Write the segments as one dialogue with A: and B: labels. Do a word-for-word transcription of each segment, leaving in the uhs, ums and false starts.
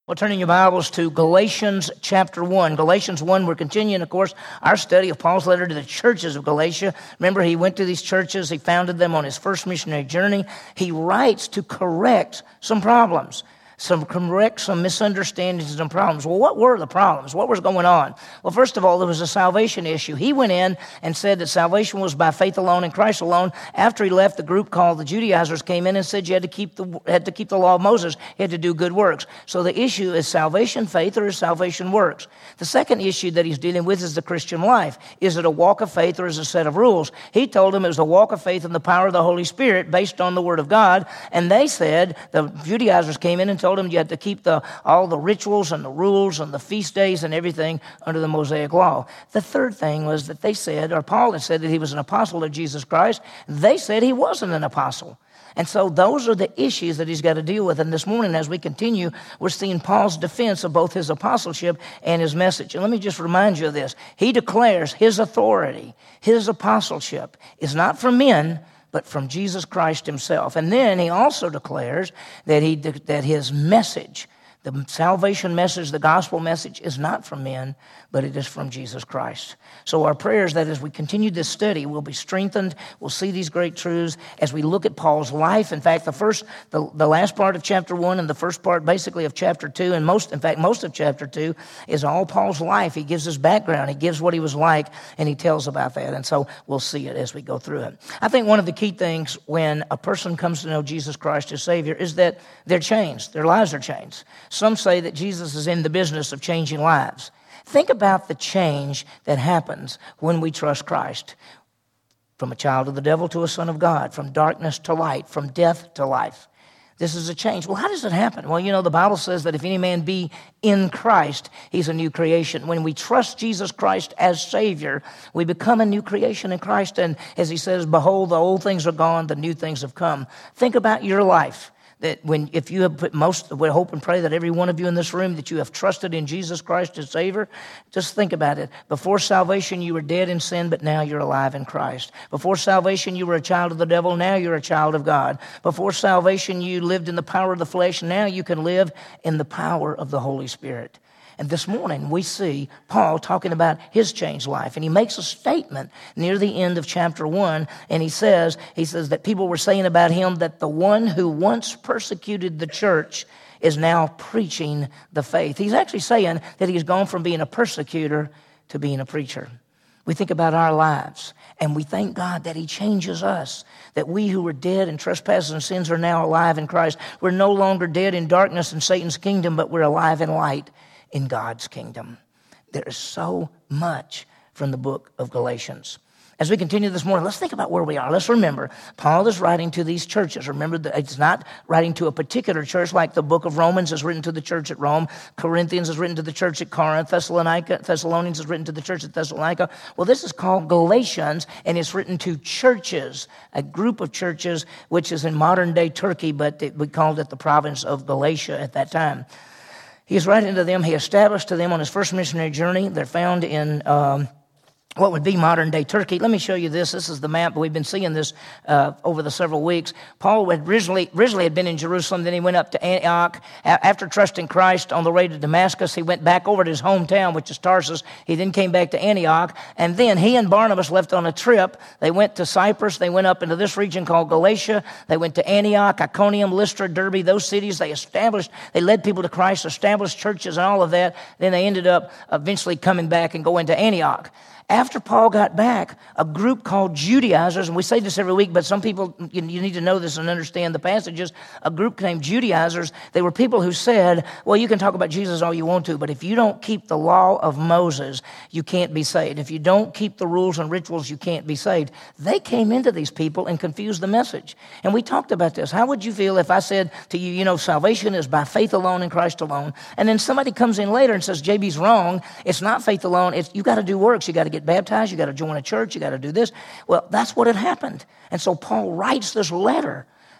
A: Well, turning your Bibles to Galatians chapter one. Galatians one, we're continuing, of course, our study of Paul's letter to the churches of Galatia. Remember, he went to these churches. He founded them on his first missionary journey. He writes to correct some problems, some correct some misunderstandings and problems. Well, what were the problems? What was going on? Well, first of all, there was a salvation issue. He went in and said that salvation was by faith alone in Christ alone. After he left, the group called the Judaizers came in and said you had to keep the had to keep the law of Moses. You had to do good works. So the issue is salvation faith or is salvation works? The second issue that he's dealing with is the Christian life. Is it a walk of faith or is it a set of rules? He told them it was a walk of faith in the power of the Holy Spirit based on the Word of God. And they said, the Judaizers came in and told him you had to keep the all the rituals and the rules and the feast days and everything under the Mosaic law. The third thing was that they said, or Paul had said that he was an apostle of Jesus Christ. They said he wasn't an apostle. And so those are the issues that he's got to deal with. And this morning, as we continue, we're seeing Paul's defense of both his apostleship and his message. And let me just remind you of this. He declares his authority, his apostleship is not from men, but from Jesus Christ himself. And then he also declares that he that his message, the salvation message, the gospel message, is not from men, but it is from Jesus Christ. So our prayers that as we continue this study, we'll be strengthened. We'll see these great truths as we look at Paul's life. In fact, the first, the, the last part of chapter one and the first part basically of chapter two, and most, in fact, most of chapter two is all Paul's life. He gives his background. He gives what he was like, and he tells about that. And so we'll see it as we go through it. I think one of the key things when a person comes to know Jesus Christ as Savior is that they're changed. Their lives are changed. Some say that Jesus is in the business of changing lives. Think about the change that happens when we trust Christ. From a child of the devil to a son of God, from darkness to light, from death to life. This is a change. Well, how does it happen? Well, you know, the Bible says that if any man be in Christ, he's a new creation. When we trust Jesus Christ as Savior, we become a new creation in Christ. And as he says, behold, the old things are gone, the new things have come. Think about your life. That when, if you have put most, we hope and pray that every one of you in this room, that you have trusted in Jesus Christ as Savior, just think about it. Before salvation, you were dead in sin, but now you're alive in Christ. Before salvation, you were a child of the devil, now you're a child of God. Before salvation, you lived in the power of the flesh, now you can live in the power of the Holy Spirit. And this morning, we see Paul talking about his changed life. And he makes a statement near the end of chapter one. And he says, he says that people were saying about him that the one who once persecuted the church is now preaching the faith. He's actually saying that he's gone from being a persecutor to being a preacher. We think about our lives, and we thank God that he changes us, that we who were dead in trespasses and sins are now alive in Christ. We're no longer dead in darkness in Satan's kingdom, but we're alive in light in God's kingdom. There is so much from the book of Galatians. As we continue this morning, let's think about where we are. Let's remember, Paul is writing to these churches. Remember that it's not writing to a particular church like the book of Romans is written to the church at Rome. Corinthians is written to the church at Corinth. Thessalonica, Thessalonians is written to the church at Thessalonica. Well, this is called Galatians, and it's written to churches, a group of churches, which is in modern-day Turkey, but we called it the province of Galatia at that time. He's writing to them. He established to them on his first missionary journey. They're found in um, what would be modern-day Turkey. Let me show you this. This is the map. We've been seeing this uh, over the several weeks. Paul had originally, originally had been in Jerusalem. Then he went up to Antioch. After trusting Christ on the way to Damascus, he went back over to his hometown, which is Tarsus. He then came back to Antioch. And then he and Barnabas left on a trip. They went to Cyprus. They went up into this region called Galatia. They went to Antioch, Iconium, Lystra, Derbe, those cities. They established, they led people to Christ, established churches and all of that. Then they ended up eventually coming back and going to Antioch. After Paul got back, a group called Judaizers, and we say this every week, but some people, you, you need to know this and understand the passages, a group named Judaizers, they were people who said, well, you can talk about Jesus all you want to, but if you don't keep the law of Moses, you can't be saved. If you don't keep the rules and rituals, you can't be saved. They came into these people and confused the message. And we talked about this. How would you feel if I said to you, you know, salvation is by faith alone in Christ alone, and then somebody comes in later and says, J B's wrong, it's not faith alone, it's you got to do works, you got to get baptized, you got to join a church, you got to do this. Well, that's what had happened. And so Paul writes this letter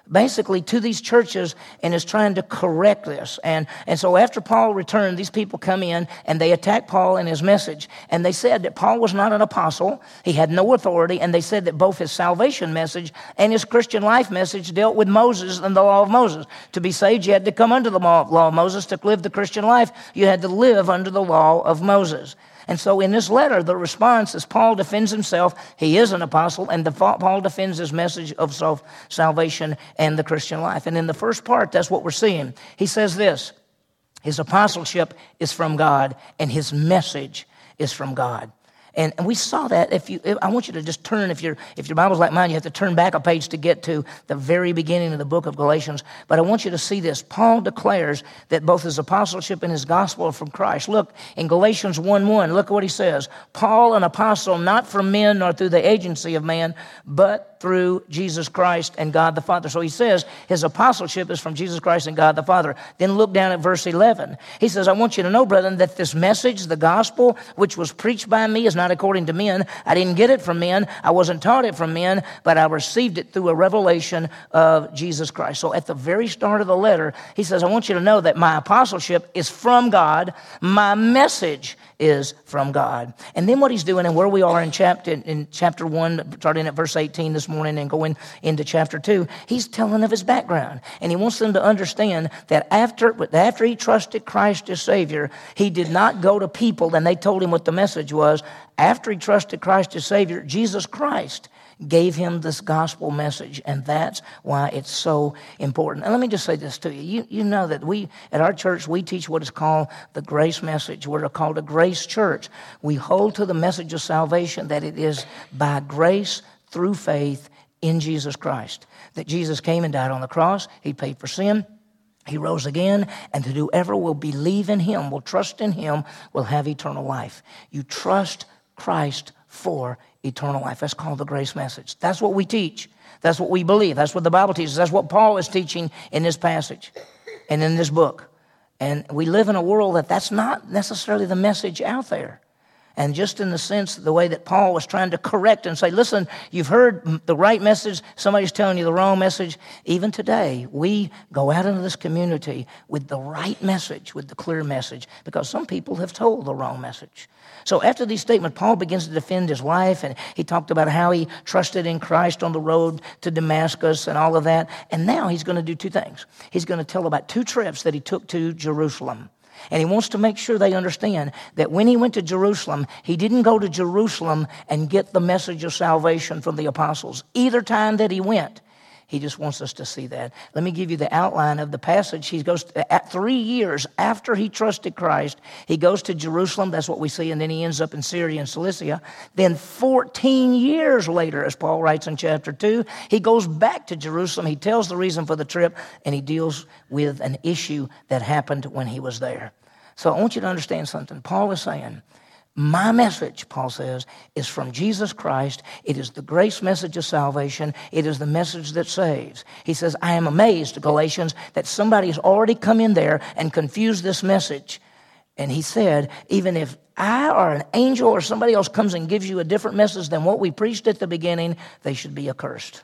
A: basically to these churches and is trying to correct this. And, and so after Paul returned, these people come in and they attack Paul and his message. And they said that Paul was not an apostle. He had no authority. And they said that both his salvation message and his Christian life message dealt with Moses and the law of Moses. To be saved, you had to come under the law of Moses. To live the Christian life, you had to live under the law of Moses. And so in this letter, the response is Paul defends himself. He is an apostle, and the, Paul defends his message of self, salvation and the Christian life. And in the first part, that's what we're seeing. He says this, his apostleship is from God, and his message is from God. And, and we saw that. If you, if, I want you to just turn, if, you're, if your Bible's like mine, you have to turn back a page to get to the very beginning of the book of Galatians. But I want you to see this. Paul declares that both his apostleship and his gospel are from Christ. Look, in Galatians one one, look what he says. Paul, an apostle, not from men nor through the agency of man, but through Jesus Christ and God the Father. So he says his apostleship is from Jesus Christ and God the Father. Then look down at verse eleven. He says, I want you to know, brethren, that this message, the gospel, which was preached by me, is not according to men. I didn't get it from men. I wasn't taught it from men, but I received it through a revelation of Jesus Christ. So at the very start of the letter, he says, I want you to know that my apostleship is from God. My message is from God. And then what he's doing, and where we are in chapter in chapter one, starting at verse eighteen this morning and going into chapter two, he's telling of his background. And he wants them to understand that after, after he trusted Christ as Savior, he did not go to people and they told him what the message was. After he trusted Christ as Savior, Jesus Christ gave him this gospel message, and that's why it's so important. And let me just say this to you. You, you know that we, at our church, we teach what is called the grace message. We're called a grace church. We hold to the message of salvation that it is by grace through faith in Jesus Christ. That Jesus came and died on the cross. He paid for sin. He rose again, and that whoever will believe in him, will trust in him, will have eternal life. You trust Christ for eternal life. That's called the grace message. That's what we teach. That's what we believe. That's what the Bible teaches. That's what Paul is teaching in this passage and in this book. And we live in a world that that's not necessarily the message out there. And just in the sense, the way that Paul was trying to correct and say, listen, you've heard the right message, somebody's telling you the wrong message. Even today, we go out into this community with the right message, with the clear message, because some people have told the wrong message. So after these statements, Paul begins to defend his life, and he talked about how he trusted in Christ on the road to Damascus and all of that. And now he's going to do two things. He's going to tell about two trips that he took to Jerusalem. And he wants to make sure they understand that when he went to Jerusalem, he didn't go to Jerusalem and get the message of salvation from the apostles. Either time that he went, he just wants us to see that. Let me give you the outline of the passage. He goes to, at three years after he trusted Christ, he goes to Jerusalem. That's what we see. And then he ends up in Syria and Cilicia. Then fourteen years later, as Paul writes in chapter two, he goes back to Jerusalem. He tells the reason for the trip, and he deals with an issue that happened when he was there. So I want you to understand something. Paul is saying, my message, Paul says, is from Jesus Christ. It is the grace message of salvation. It is the message that saves. He says, I am amazed, Galatians, that somebody has already come in there and confused this message. And he said, even if I or an angel or somebody else comes and gives you a different message than what we preached at the beginning, they should be accursed.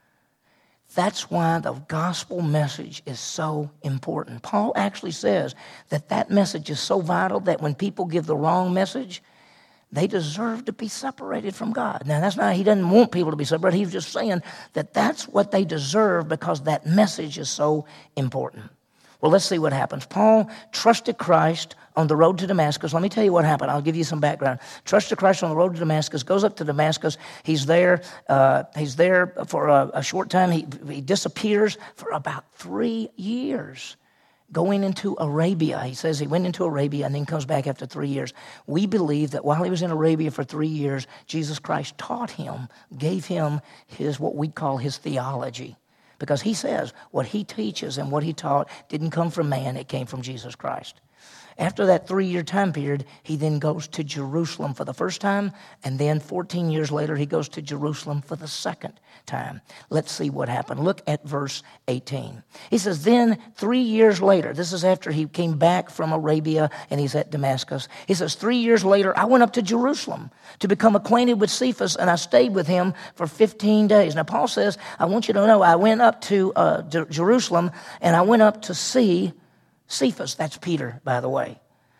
A: That's why the gospel message is so important. Paul actually says that that message is so vital that when people give the wrong message, they deserve to be separated from God. Now, that's not, he doesn't want people to be separated. He's just saying that that's what they deserve because that message is so important. Well, let's see what happens. Paul trusted Christ on the road to Damascus. Let me tell you what happened. I'll give you some background. Trusted Christ on the road to Damascus, goes up to Damascus. He's there. Uh, he's there for a, a short time. He, he disappears for about three years, going into Arabia. He says he went into Arabia and then comes back after three years. We believe that while he was in Arabia for three years, Jesus Christ taught him, gave him his what we call his theology. Because he says what he teaches and what he taught didn't come from man, it came from Jesus Christ. After that three-year time period, he then goes to Jerusalem for the first time, and then fourteen years later, he goes to Jerusalem for the second time. Let's see what happened. Look at verse eighteen. He says, then three years later, this is after he came back from Arabia and he's at Damascus. He says, three years later, I went up to Jerusalem to become acquainted with Cephas, and I stayed with him for fifteen days. Now, Paul says, I want you to know, I went up to uh, J- Jerusalem, and I went up to see Cephas. That's Peter, by the way.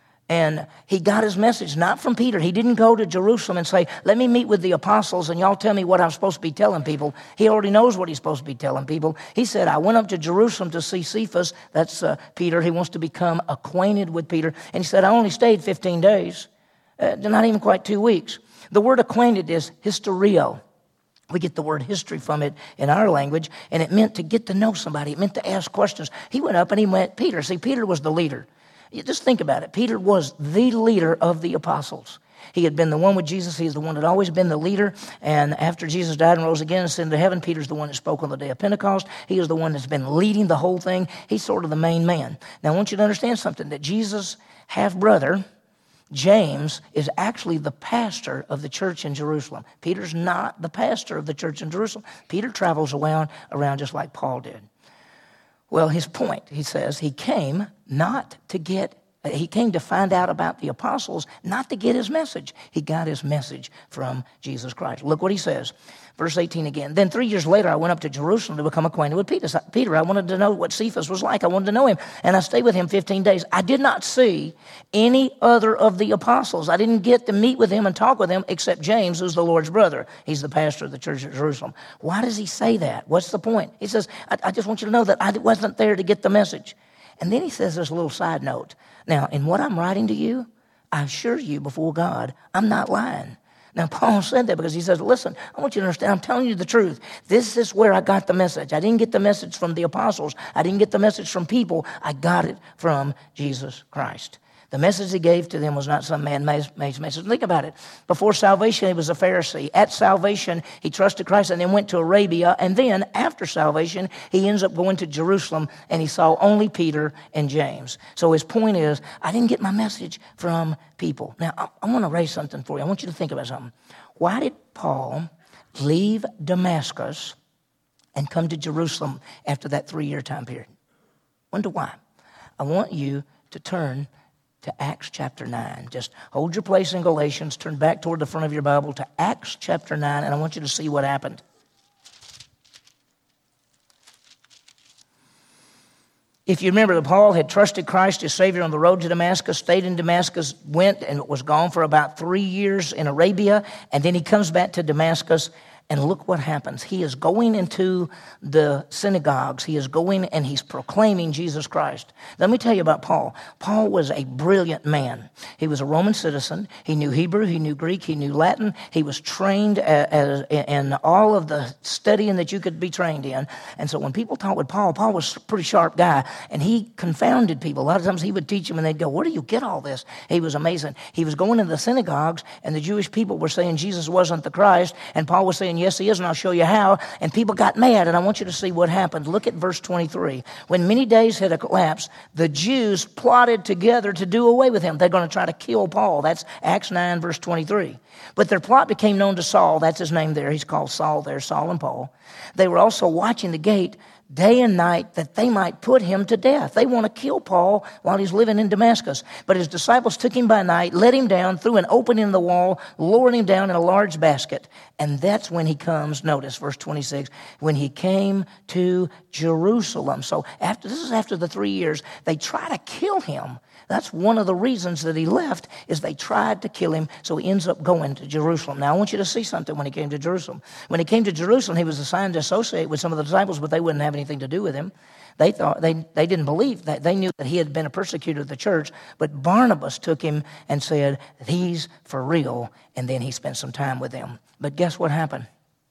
A: And he got his message not from Peter. He didn't go to Jerusalem and say, let me meet with the apostles and y'all tell me what I'm supposed to be telling people. He already knows what he's supposed to be telling people. He said, I went up to Jerusalem to see Cephas. That's uh, Peter. He wants to become acquainted with Peter. And he said, I only stayed fifteen days, uh, not even quite two weeks. The word acquainted is historio. We get the word history from it in our language, and it meant to get to know somebody. It meant to ask questions. He went up and he met Peter. See, Peter was the leader. You just think about it. Peter was the leader of the apostles. He had been the one with Jesus. He's the one that had always been the leader. And after Jesus died and rose again and ascended to heaven, Peter's the one that spoke on the day of Pentecost. He is the one that's been leading the whole thing. He's sort of the main man. Now, I want you to understand something, that Jesus' half-brother, James, is actually the pastor of the church in Jerusalem. Peter's not the pastor of the church in Jerusalem. Peter travels around, around just like Paul did. Well, his point, he says, he came not to get, he came to find out about the apostles, not to get his message. He got his message from Jesus Christ. Look what he says. Verse eighteen again. Then three years later, I went up to Jerusalem to become acquainted with Peter. Peter, I wanted to know what Cephas was like. I wanted to know him. And I stayed with him fifteen days. I did not see any other of the apostles. I didn't get to meet with him and talk with him except James, who's the Lord's brother. He's the pastor of the church at Jerusalem. Why does he say that? What's the point? He says, I, I just want you to know that I wasn't there to get the message. And then he says this little side note. Now, in what I'm writing to you, I assure you before God, I'm not lying. Now, Paul said that because he says, listen, I want you to understand, I'm telling you the truth. This is where I got the message. I didn't get the message from the apostles. I didn't get the message from people. I got it from Jesus Christ. The message he gave to them was not some man-made message. Think about it. Before salvation, he was a Pharisee. At salvation, he trusted Christ and then went to Arabia. And then, after salvation, he ends up going to Jerusalem, and he saw only Peter and James. So his point is, I didn't get my message from people. Now, I, I want to raise something for you. I want you to think about something. Why did Paul leave Damascus and come to Jerusalem after that three-year time period? Wonder why. I want you to turn to Acts chapter nine. Just hold your place in Galatians, turn back toward the front of your Bible to Acts chapter nine, and I want you to see what happened. If you remember that Paul had trusted Christ as Savior on the road to Damascus, stayed in Damascus, went and was gone for about three years in Arabia, and then he comes back to Damascus. And look what happens. He is going into the synagogues. He is going and he's proclaiming Jesus Christ. Let me tell you about Paul. Paul was a brilliant man. He was a Roman citizen. He knew Hebrew. He knew Greek. He knew Latin. He was trained as, in all of the studying that you could be trained in. And so when people talked with Paul, Paul was a pretty sharp guy. And he confounded people. A lot of times he would teach them and they'd go, where do you get all this? He was amazing. He was going into the synagogues and the Jewish people were saying Jesus wasn't the Christ. And Paul was saying, yes, he is, and I'll show you how. And people got mad, and I want you to see what happened. Look at verse twenty-three. When many days had elapsed, the Jews plotted together to do away with him. They're going to try to kill Paul. That's Acts nine, verse twenty-three. But their plot became known to Saul. That's his name there. He's called Saul there, Saul and Paul. They were also watching the gate day and night that they might put him to death. They want to kill Paul while he's living in Damascus. But his disciples took him by night, let him down through an opening in the wall, lowered him down in a large basket. And that's when he comes, notice verse twenty-six, when he came to Jerusalem. So after this is after the three years, they try to kill him. That's one of the reasons that he left, is they tried to kill him, so he ends up going to Jerusalem. Now, I want you to see something when he came to Jerusalem. When he came to Jerusalem, he was assigned to associate with some of the disciples, but they wouldn't have anything to do with him. They thought they, they didn't believe that. They knew that he had been a persecutor of the church, but Barnabas took him and said, he's for real, and then he spent some time with them. But guess what happened?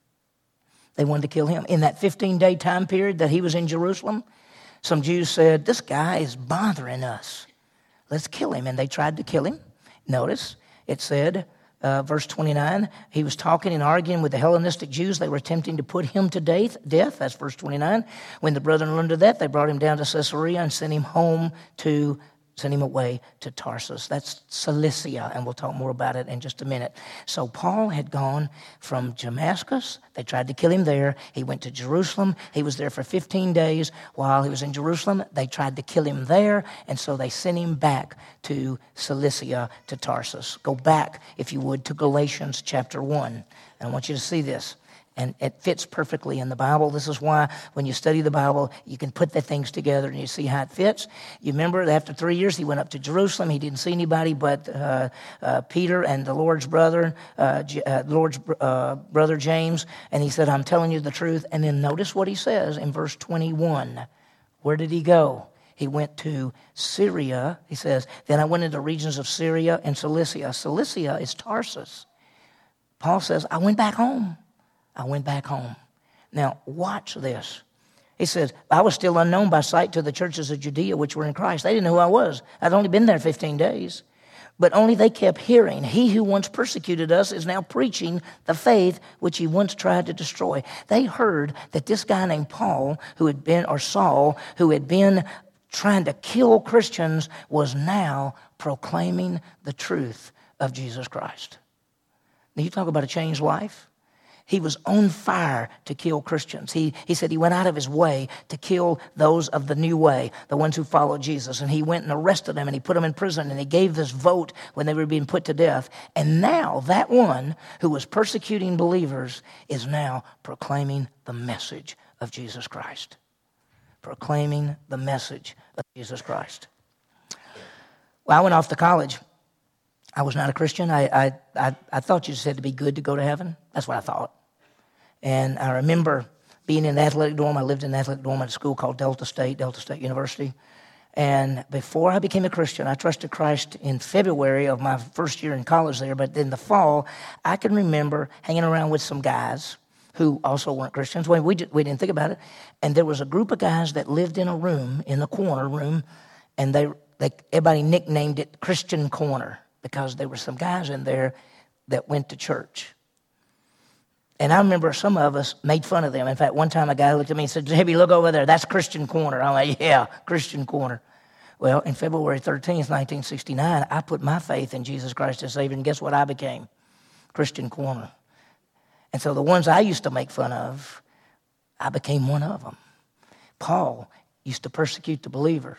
A: They wanted to kill him. In that fifteen-day time period that he was in Jerusalem, some Jews said, this guy is bothering us. Let's kill him. And they tried to kill him. Notice, it said, uh, verse twenty-nine, he was talking and arguing with the Hellenistic Jews. They were attempting to put him to death. Death. That's verse twenty-nine. When the brethren learned of that, they brought him down to Caesarea and sent him home to sent him away to Tarsus. That's Cilicia, and we'll talk more about it in just a minute. So Paul had gone from Damascus. They tried to kill him there. He went to Jerusalem. He was there for fifteen days. While he was in Jerusalem, they tried to kill him there, and so they sent him back to Cilicia, to Tarsus. Go back, if you would, to Galatians chapter one. And I want you to see this. And it fits perfectly in the Bible. This is why when you study the Bible, you can put the things together and you see how it fits. You remember that after three years, he went up to Jerusalem. He didn't see anybody but uh, uh, Peter and the Lord's brother, uh, uh, Lord's uh, brother James. And he said, I'm telling you the truth. And then notice what he says in verse twenty-one. Where did he go? He went to Syria. He says, then I went into regions of Syria and Cilicia. Cilicia is Tarsus. Paul says, I went back home. I went back home. Now, watch this. He says, I was still unknown by sight to the churches of Judea which were in Christ. They didn't know who I was. I'd only been there fifteen days. But only they kept hearing, he who once persecuted us is now preaching the faith which he once tried to destroy. They heard that this guy named Paul, who had been, or Saul, who had been trying to kill Christians, was now proclaiming the truth of Jesus Christ. Now, you talk about a changed life. He was on fire to kill Christians. He, he said he went out of his way to kill those of the new way, the ones who followed Jesus. And he went and arrested them, and he put them in prison, and he gave this vote when they were being put to death. And now that one who was persecuting believers is now proclaiming the message of Jesus Christ. Proclaiming the message of Jesus Christ. Well, I went off to college. I was not a Christian. I, I, I, I thought you said to be good to go to heaven. That's what I thought. And I remember being in the athletic dorm. I lived in the athletic dorm at a school called Delta State, Delta State University. And before I became a Christian, I trusted Christ in February of my first year in college there. But in the fall, I can remember hanging around with some guys who also weren't Christians. Well, we, did, we didn't think about it. And there was a group of guys that lived in a room, in the corner room, and they, they everybody nicknamed it Christian Corner, because there were some guys in there that went to church. And I remember some of us made fun of them. In fact, one time a guy looked at me and said, Debbie, look over there. That's Christian Corner. I'm like, yeah, Christian Corner. Well, in February thirteenth, nineteen sixty-nine, I put my faith in Jesus Christ as Savior, and guess what I became? Christian Corner. And so the ones I used to make fun of, I became one of them. Paul used to persecute the believers.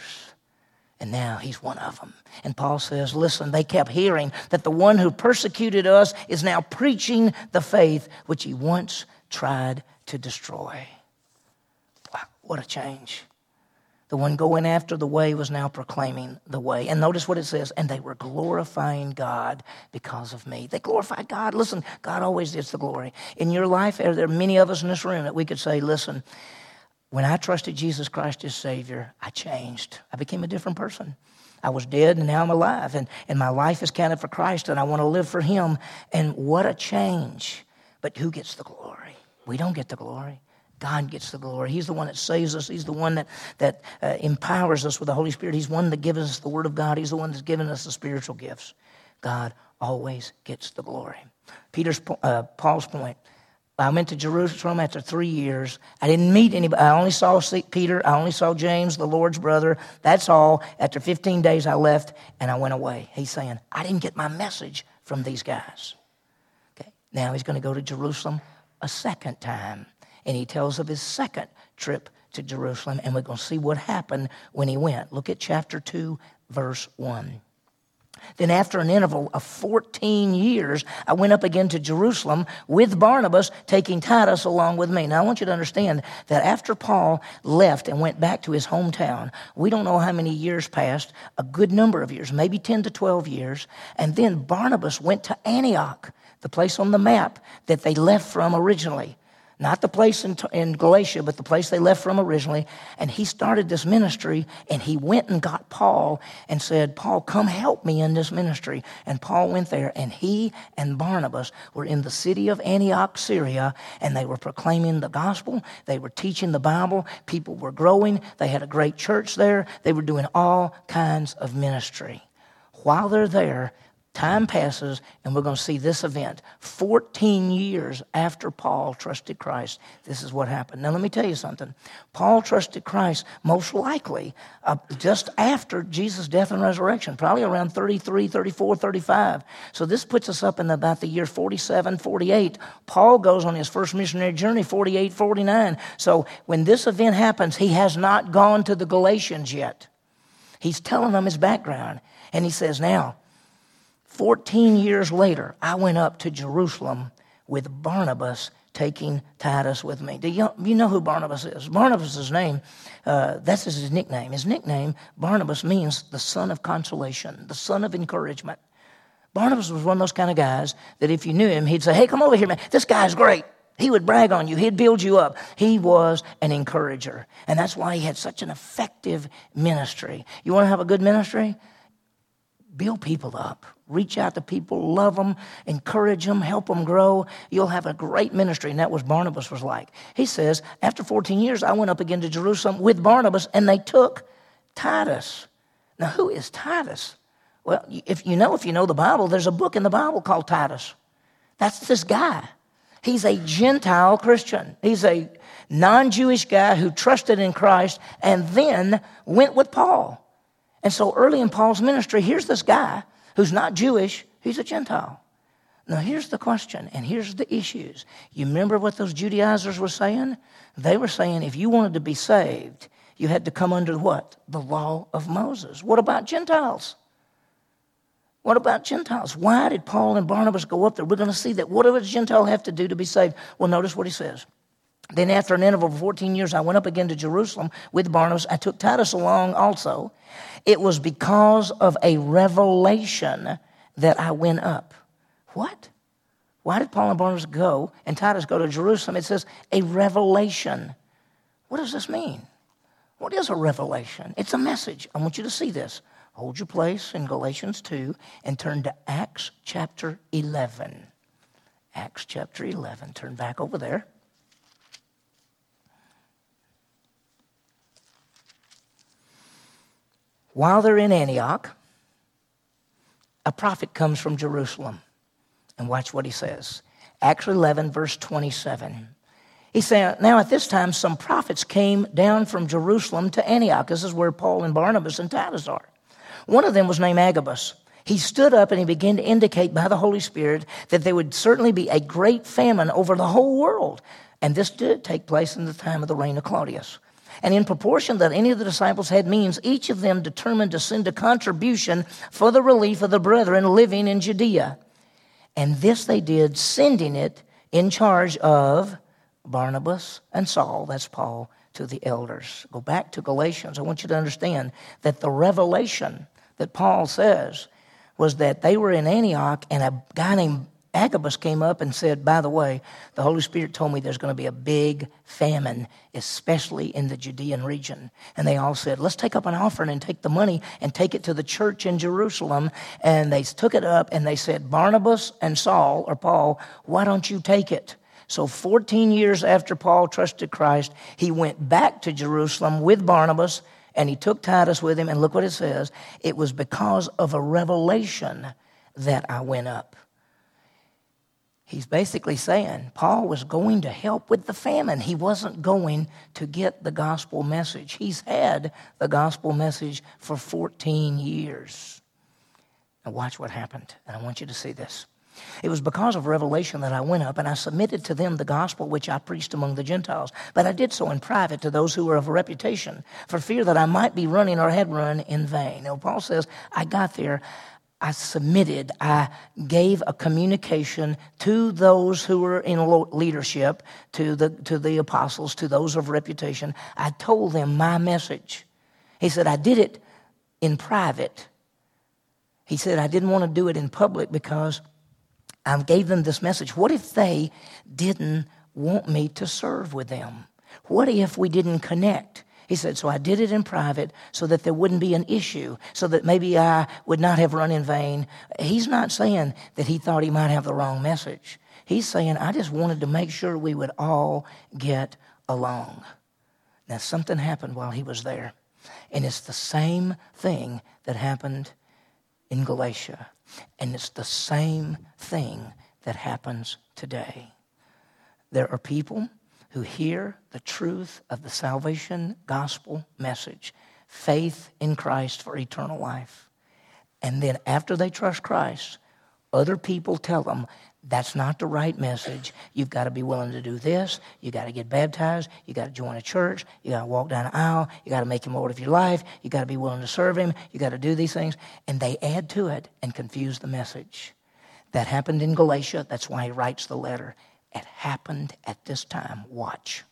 A: And now he's one of them. And Paul says, listen, they kept hearing that the one who persecuted us is now preaching the faith which he once tried to destroy. Wow, what a change. The one going after the way was now proclaiming the way. And notice what it says, and they were glorifying God because of me. They glorified God. Listen, God always gets the glory. In your life, are there many of us in this room that we could say, listen, when I trusted Jesus Christ as Savior, I changed. I became a different person. I was dead and now I'm alive. And, and my life is counted for Christ and I want to live for Him. And what a change. But who gets the glory? We don't get the glory. God gets the glory. He's the one that saves us. He's the one that, that uh, empowers us with the Holy Spirit. He's one that gives us the Word of God. He's the one that's given us the spiritual gifts. God always gets the glory. Peter's, uh, Paul's point. I went to Jerusalem after three years. I didn't meet anybody. I only saw Peter. I only saw James, the Lord's brother. That's all. After fifteen days, I left and I went away. He's saying, I didn't get my message from these guys. Okay. Now he's going to go to Jerusalem a second time. And he tells of his second trip to Jerusalem. And we're going to see what happened when he went. Look at chapter two, verse one. Then after an interval of fourteen years, I went up again to Jerusalem with Barnabas, taking Titus along with me. Now, I want you to understand that after Paul left and went back to his hometown, we don't know how many years passed, a good number of years, maybe ten to twelve years. And then Barnabas went to Antioch, the place on the map that they left from originally. Not the place in, in Galatia, but the place they left from originally. And he started this ministry, and he went and got Paul and said, Paul, come help me in this ministry. And Paul went there, and he and Barnabas were in the city of Antioch, Syria, and they were proclaiming the gospel. They were teaching the Bible. People were growing. They had a great church there. They were doing all kinds of ministry. While they're there, Time passes, and we're going to see this event. fourteen years after Paul trusted Christ, this is what happened. Now, let me tell you something. Paul trusted Christ most likely uh, just after Jesus' death and resurrection, probably around thirty-three, thirty-four, thirty-five. So this puts us up in about the year forty-seven, forty-eight. Paul goes on his first missionary journey, forty-eight, forty-nine. So when this event happens, he has not gone to the Galatians yet. He's telling them his background, and he says, now, fourteen years later, I went up to Jerusalem with Barnabas, taking Titus with me. Do you, you know who Barnabas is? Barnabas' name, uh, that's his nickname. His nickname, Barnabas, means the son of consolation, the son of encouragement. Barnabas was one of those kind of guys that if you knew him, he'd say, hey, come over here, man. This guy's great. He would brag on you. He'd build you up. He was an encourager. And that's why he had such an effective ministry. You want to have a good ministry? Build people up. Reach out to people, love them, encourage them, help them grow. You'll have a great ministry, and that was Barnabas was like. He says, after fourteen years, I went up again to Jerusalem with Barnabas, and they took Titus. Now, who is Titus? Well, if you know, if you know the Bible, there's a book in the Bible called Titus. That's this guy. He's a Gentile Christian. He's a non-Jewish guy who trusted in Christ and then went with Paul. And so early in Paul's ministry, here's this guy who's not Jewish, he's a Gentile. Now here's the question, and here's the issues. You remember what those Judaizers were saying? They were saying if you wanted to be saved, you had to come under what? The law of Moses. What about Gentiles? What about Gentiles? Why did Paul and Barnabas go up there? We're going to see that. What does a Gentile have to do to be saved? Well, notice what he says. Then after an interval of fourteen years, I went up again to Jerusalem with Barnabas. I took Titus along also. It was because of a revelation that I went up. What? Why did Paul and Barnabas go and Titus go to Jerusalem? It says a revelation. What does this mean? What is a revelation? It's a message. I want you to see this. Hold your place in Galatians two and turn to Acts chapter eleven. Acts chapter eleven. Turn back over there. While they're in Antioch, a prophet comes from Jerusalem. And watch what he says. Acts eleven, verse twenty-seven. He said, now at this time, some prophets came down from Jerusalem to Antioch. This is where Paul and Barnabas and Titus are. One of them was named Agabus. He stood up and he began to indicate by the Holy Spirit that there would certainly be a great famine over the whole world. And this did take place in the time of the reign of Claudius. And in proportion that any of the disciples had means, each of them determined to send a contribution for the relief of the brethren living in Judea. And this they did, sending it in charge of Barnabas and Saul, that's Paul, to the elders. Go back to Galatians. I want you to understand that the revelation that Paul says was that they were in Antioch and a guy named Agabus came up and said, by the way, the Holy Spirit told me there's going to be a big famine, especially in the Judean region. And they all said, let's take up an offering and take the money and take it to the church in Jerusalem. And they took it up and they said, Barnabas and Saul, or Paul, why don't you take it? So fourteen years after Paul trusted Christ, he went back to Jerusalem with Barnabas and he took Titus with him. And look what it says. It was because of a revelation that I went up. He's basically saying Paul was going to help with the famine. He wasn't going to get the gospel message. He's had the gospel message for fourteen years. Now watch what happened, and I want you to see this. It was because of revelation that I went up, and I submitted to them the gospel which I preached among the Gentiles. But I did so in private to those who were of reputation, for fear that I might be running or had run in vain. Now Paul says, I got there. I submitted, I gave a communication to those who were in leadership, to the, to the apostles, to those of reputation. I told them my message. He said, I did it in private. He said, I didn't want to do it in public because I gave them this message. What if they didn't want me to serve with them? What if we didn't connect? He said, so I did it in private so that there wouldn't be an issue, so that maybe I would not have run in vain. He's not saying that he thought he might have the wrong message. He's saying, I just wanted to make sure we would all get along. Now, something happened while he was there, and it's the same thing that happened in Galatia. And it's the same thing that happens today. There are people who hear the truth of the salvation gospel message, faith in Christ for eternal life. And then after they trust Christ, other people tell them, that's not the right message. You've got to be willing to do this. You've got to get baptized. You've got to join a church. You've got to walk down an aisle. You've got to make him Lord of your life. You've got to be willing to serve him. You've got to do these things. And they add to it and confuse the message. That happened in Galatia. That's why he writes the letter. It happened at this time. Watch.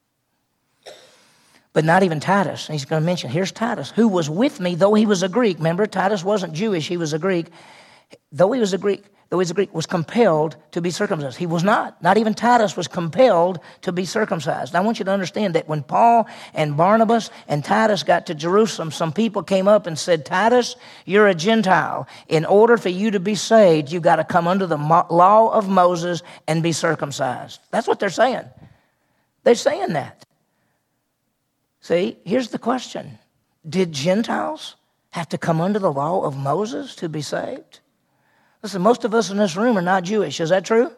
A: But not even Titus. He's going to mention, here's Titus, who was with me, though he was a Greek. Remember, Titus wasn't Jewish. He was a Greek. Though he was a Greek, though he's a Greek, was compelled to be circumcised. He was not. Not even Titus was compelled to be circumcised. I want you to understand that when Paul and Barnabas and Titus got to Jerusalem, some people came up and said, Titus, you're a Gentile. In order for you to be saved, you've got to come under the law of Moses and be circumcised. That's what they're saying. They're saying that. See, here's the question. Did Gentiles have to come under the law of Moses to be saved? Listen, most of us in this room are not Jewish. Is that true?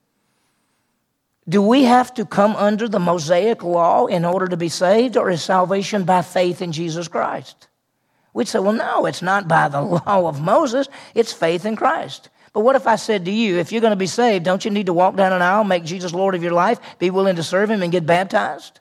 A: Do we have to come under the Mosaic law in order to be saved, or is salvation by faith in Jesus Christ? We'd say, well, no, it's not by the law of Moses. It's faith in Christ. But what if I said to you, if you're going to be saved, don't you need to walk down an aisle, make Jesus Lord of your life, be willing to serve him, and get baptized?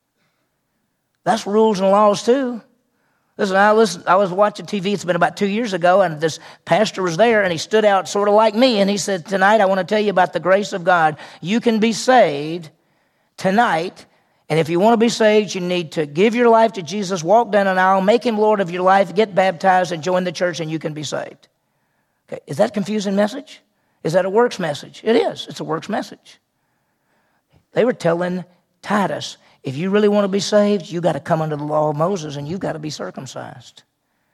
A: That's rules and laws too. Listen, I, listen, I was watching T V, it's been about two years ago, and this pastor was there, and he stood out sort of like me, and he said, tonight I want to tell you about the grace of God. You can be saved tonight, and if you want to be saved, you need to give your life to Jesus, walk down an aisle, make him Lord of your life, get baptized, and join the church, and you can be saved. Okay, is that a confusing message? Is that a works message? It is. It's a works message. They were telling Titus, if you really want to be saved, you got to come under the law of Moses and you've got to be circumcised.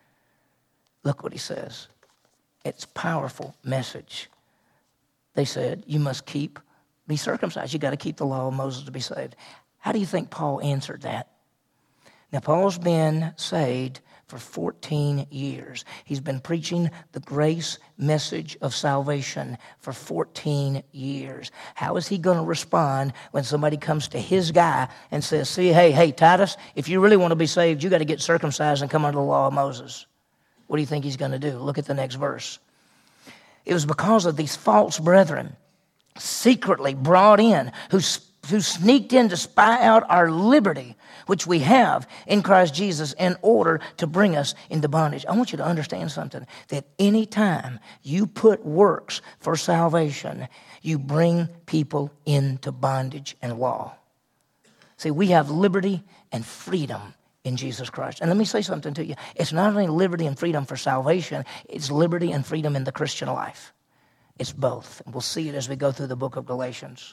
A: Look what he says. It's a powerful message. They said, you must keep, be circumcised. You got to keep the law of Moses to be saved. How do you think Paul answered that? Now, Paul's been saved for fourteen years. He's been preaching the grace message of salvation for fourteen years. How is he going to respond when somebody comes to his guy and says, see, hey, hey, Titus, if you really want to be saved, you got to get circumcised and come under the law of Moses? What do you think he's going to do? Look at the next verse. It was because of these false brethren secretly brought in who who sneaked in to spy out our liberty, which we have in Christ Jesus, in order to bring us into bondage. I want you to understand something, that any time you put works for salvation, you bring people into bondage and law. See, we have liberty and freedom in Jesus Christ. And let me say something to you. It's not only liberty and freedom for salvation, it's liberty and freedom in the Christian life. It's both. And we'll see it as we go through the book of Galatians.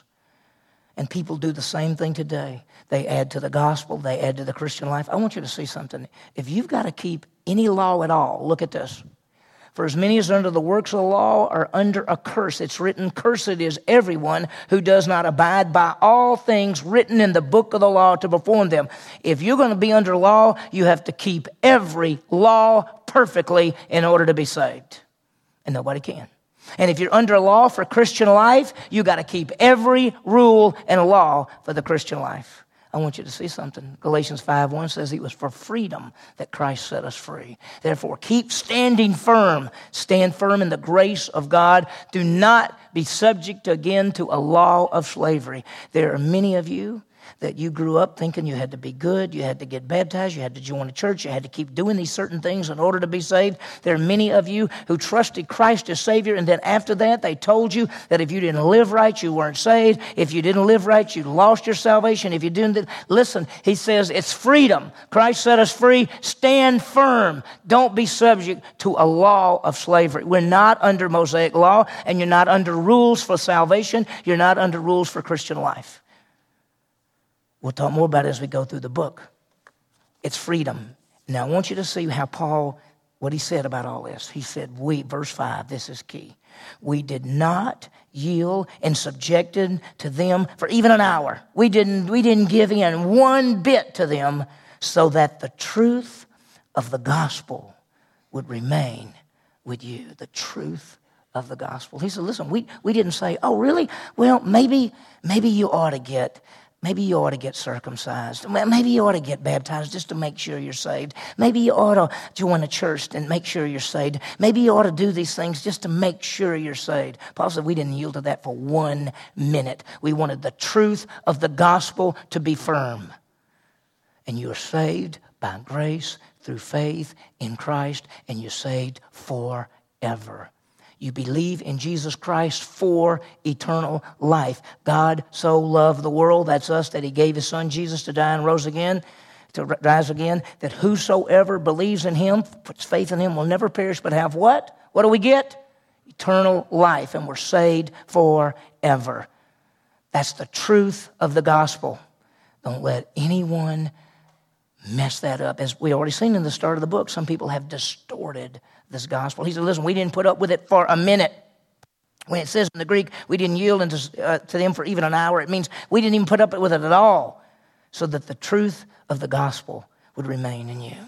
A: And people do the same thing today. They add to the gospel. They add to the Christian life. I want you to see something. If you've got to keep any law at all, look at this. For as many as are under the works of the law are under a curse. It's written, cursed is everyone who does not abide by all things written in the book of the law to perform them. If you're going to be under law, you have to keep every law perfectly in order to be saved. And nobody can. And if you're under law for Christian life, you got to keep every rule and law for the Christian life. I want you to see something. Galatians five one says it was for freedom that Christ set us free. Therefore, keep standing firm. Stand firm in the grace of God. Do not be subject again to a law of slavery. There are many of you that you grew up thinking you had to be good, you had to get baptized, you had to join a church, you had to keep doing these certain things in order to be saved. There are many of you who trusted Christ as Savior, and then after that they told you that if you didn't live right, you weren't saved. If you didn't live right, you lost your salvation. If you didn't, listen, he says it's freedom. Christ set us free. Stand firm. Don't be subject to a law of slavery. We're not under Mosaic law, and you're not under rules for salvation. You're not under rules for Christian life. We'll talk more about it as we go through the book. It's freedom. Now, I want you to see how Paul, what he said about all this. He said, we, verse five, this is key. We did not yield and subjected to them for even an hour. We didn't, we didn't give in one bit to them so that the truth of the gospel would remain with you the truth of the gospel. He said, listen, we, we didn't say, oh, really? Well, maybe, maybe you ought to get Maybe you ought to get circumcised. Maybe you ought to get baptized just to make sure you're saved. Maybe you ought to join a church and make sure you're saved. Maybe you ought to do these things just to make sure you're saved. Paul said we didn't yield to that for one minute. We wanted the truth of the gospel to be firm. And you are saved by grace through faith in Christ, and you're saved forever. You believe in Jesus Christ for eternal life. God so loved the world, that's us, that he gave his son Jesus to die and rose again, to rise again, that whosoever believes in him, puts faith in him, will never perish but have what? What do we get? Eternal life, and we're saved forever. That's the truth of the gospel. Don't let anyone mess that up. As we already seen in the start of the book, some people have distorted this gospel. He said, listen, we didn't put up with it for a minute. When it says in the Greek, we didn't yield into, uh, to them for even an hour, it means we didn't even put up with it at all, so that the truth of the gospel would remain in you.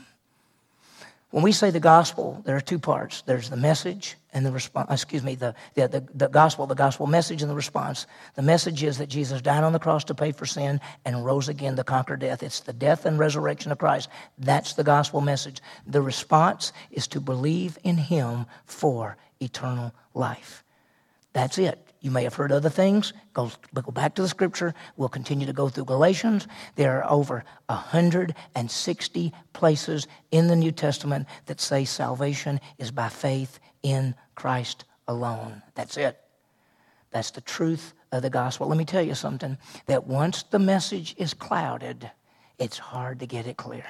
A: When we say the gospel, there are two parts. There's the message and the response. Excuse me, the, the, the, the gospel, the gospel message and the response. The message is that Jesus died on the cross to pay for sin and rose again to conquer death. It's the death and resurrection of Christ. That's the gospel message. The response is to believe in him for eternal life. That's it. You may have heard other things. Go, go back to the scripture. We'll continue to go through Galatians. There are over one hundred sixty places in the New Testament that say salvation is by faith in Christ alone. That's it. That's the truth of the gospel. Let me tell you something, that once the message is clouded, it's hard to get it clear.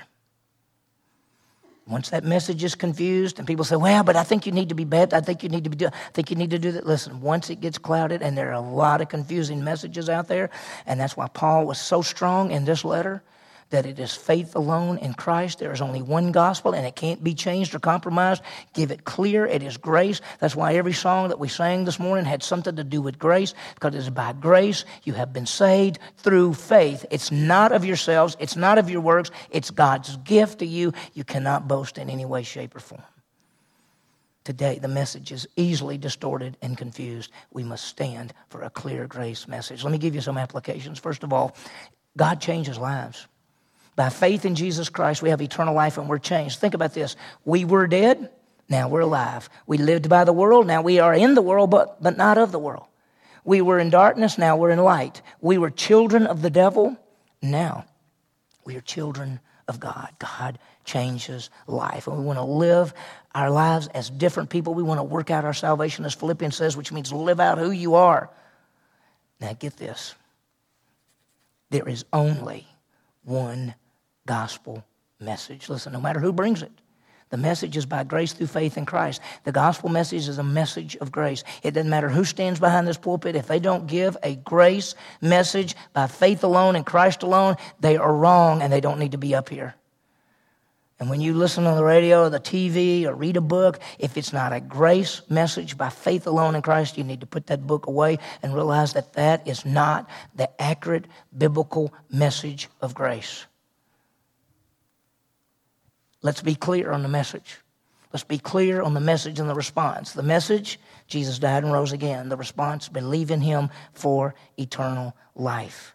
A: Once that message is confused and people say, well, but I think you need to be baptized, I think you need to be do, I think you need to do that. Listen, once it gets clouded, and there are a lot of confusing messages out there, and that's why Paul was so strong in this letter, that it is faith alone in Christ. There is only one gospel, and it can't be changed or compromised. Give it clear. It is grace. That's why every song that we sang this morning had something to do with grace, because it is by grace you have been saved through faith. It's not of yourselves. It's not of your works. It's God's gift to you. You cannot boast in any way, shape, or form. Today, the message is easily distorted and confused. We must stand for a clear grace message. Let me give you some applications. First of all, God changes lives. By faith in Jesus Christ, we have eternal life and we're changed. Think about this. We were dead, now we're alive. We lived by the world, now we are in the world, but, but not of the world. We were in darkness, now we're in light. We were children of the devil, now we are children of God. God changes life. And we want to live our lives as different people. We want to work out our salvation, as Philippians says, which means live out who you are. Now get this. There is only one gospel message. Listen, no matter who brings it, the message is by grace through faith in Christ. The gospel message is a message of grace. It doesn't matter who stands behind this pulpit. If they don't give a grace message by faith alone in Christ alone, they are wrong and they don't need to be up here. And when you listen on the radio or the T V or read a book, if it's not a grace message by faith alone in Christ, you need to put that book away and realize that that is not the accurate biblical message of grace. Let's be clear on the message. Let's be clear on the message and the response. The message, Jesus died and rose again. The response, believe in him for eternal life.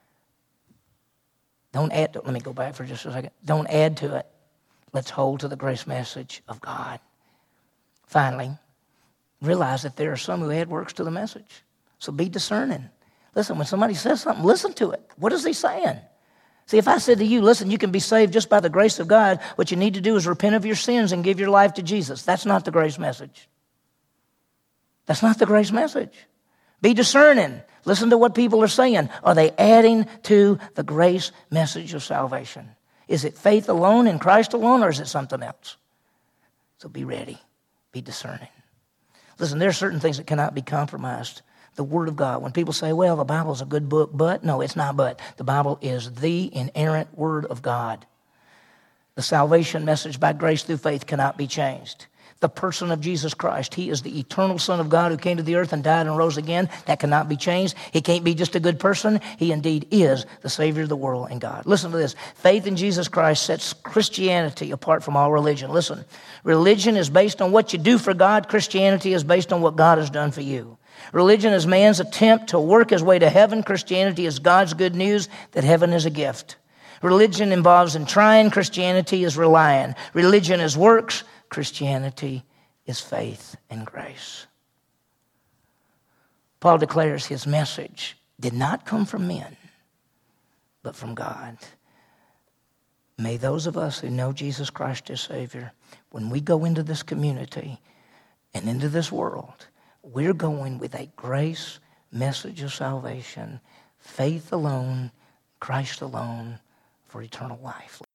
A: Don't add to it. Let me go back for just a second. Don't add to it. Let's hold to the grace message of God. Finally, realize that there are some who add works to the message. So be discerning. Listen, when somebody says something, listen to it. What is he saying? See, if I said to you, listen, you can be saved just by the grace of God, what you need to do is repent of your sins and give your life to Jesus. That's not the grace message. That's not the grace message. Be discerning. Listen to what people are saying. Are they adding to the grace message of salvation? Is it faith alone in Christ alone, or is it something else? So be ready. Be discerning. Listen, there are certain things that cannot be compromised. The Word of God. When people say, well, the Bible is a good book, but, no, it's not but. The Bible is the inerrant Word of God. The salvation message by grace through faith cannot be changed. the person of Jesus Christ. He is the eternal Son of God who came to the earth and died and rose again. That cannot be changed. He can't be just a good person. He indeed is the Savior of the world and God. Listen to this. Faith in Jesus Christ sets Christianity apart from all religion. Listen, religion is based on what you do for God. Christianity is based on what God has done for you. Religion is man's attempt to work his way to heaven. Christianity is God's good news that heaven is a gift. Religion involves in trying. Christianity is relying. Religion is works. Christianity is faith and grace. Paul declares his message did not come from men, but from God. May those of us who know Jesus Christ as Savior, when we go into this community and into this world, we're going with a grace message of salvation, faith alone, Christ alone, for eternal life.